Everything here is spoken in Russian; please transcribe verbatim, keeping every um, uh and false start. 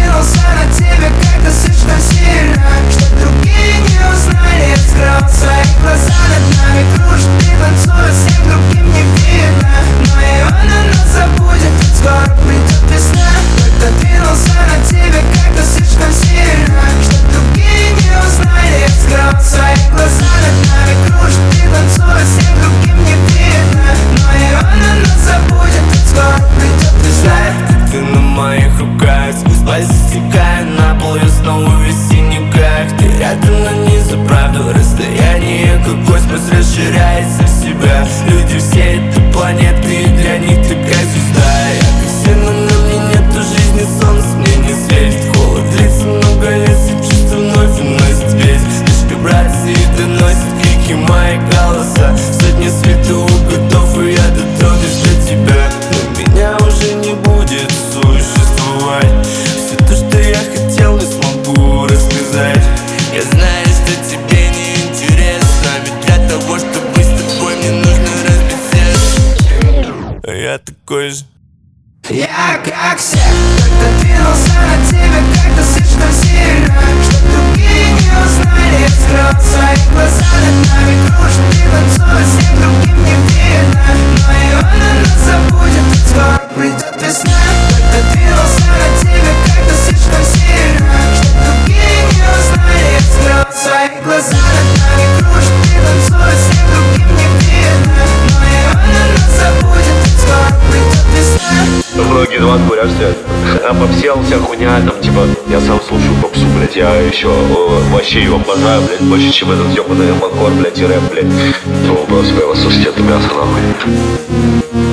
двинулся на тебя как-то слишком сильно, что другие не узнали. Я скрывал свои глаза, над нами кружит и танцует, всем другим не видно. Но и она нас забудет, ведь скоро придет весна. Как-то двинулся на тебя как-то слишком сильно, что другие не узнали. Я скрывал свои глаза, над нами кружит и танцует, всем другим не видно. Но и она нас забудет, ведь скоро придет весна. Ты на моих руках, сквозь пальцы стекая на пол, я снова в весенних краях. Ты рядом, но не за правду. Расстояние, как космос, расширяется в себя. Люди все этой планеты, и для них ты как звезда. Я как все, но на мне нету жизни, солнце мне не светит. Холод длится много лет, и чувства вновь уносит весь. Лишь вибрации доносят крики мои голоса. Сотни световых годов, и я дотронусь до тебя. Но меня уже не будет существовать. Все то, что я хотел, не смогу рассказать. Я знаю, что тебе не интересно, ведь для того, чтобы быть с тобой, мне нужно разбить сердце. А я такой же. Я как все, как-то двинулся на тебя как-то слишком сильно, что другие не узнали. Я скрывал свои глаза, над нами кружит и танцует, всем другим не видно. Но и она нас забудет, ведь скоро придет весна. Как-то двинулся на тебя как-то слишком сильно, что другие не узнали. Я скрывал свои глаза, над нами кружит и танцует, всем другим не видно. Но и она нас забудет, ведь скоро придет весна. Многие из вас говорят, что я попсел, вся хуйня, там, типа, я сам слушаю попсу, блядь, я еще о, вообще ее обожаю, блядь, больше, чем этот ёбаный макор, блядь, и рэп, блядь. Ну, просто я вас слушайте, это мясо, нахуй.